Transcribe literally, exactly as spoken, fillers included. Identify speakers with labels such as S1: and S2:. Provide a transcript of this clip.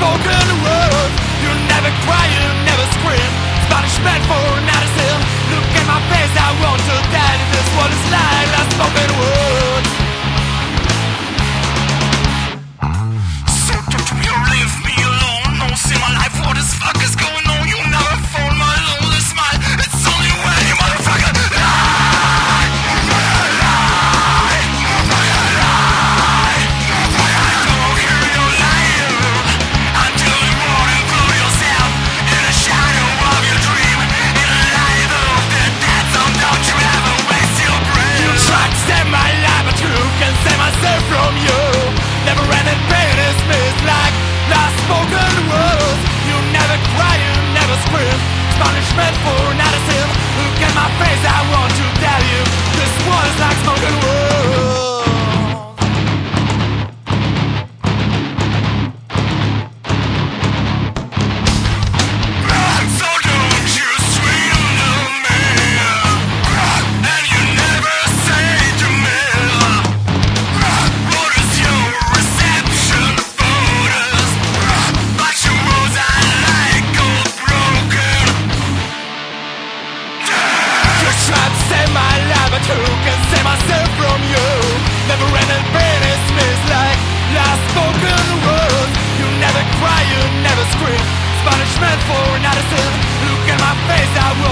S1: spoken words. You never cry, you never scream. Spanish man for Madison. Look at my face, I want to die. This world is like last spoken words.
S2: So don't you leave me alone. No, see my life, what the fuck is going on? You never found my lonely smile. It's only when you motherfucker lie. Motherfucker lie. Motherfucker lie. Motherfucker don't hear you lying until you won't include yourself in the shadow of your dream. In the light of the dead zone, don't you ever waste your breath.
S1: You tried to save my life, but you can save myself from you. Never ending pain is missed like last spoken words. You never cry, you never scream. Spanish meant for Madison. Look at my face, I want to tell you this world is like spoken words.
S2: So don't you swing to me, and you never say to me, what is your reception photos? But your rules are like all broken.
S1: You tried to save my life, but who can save myself from you? Never ending pain is missed like last spoken words. You never cry, you never scream. Spanish meant for Madison. Look at my face, I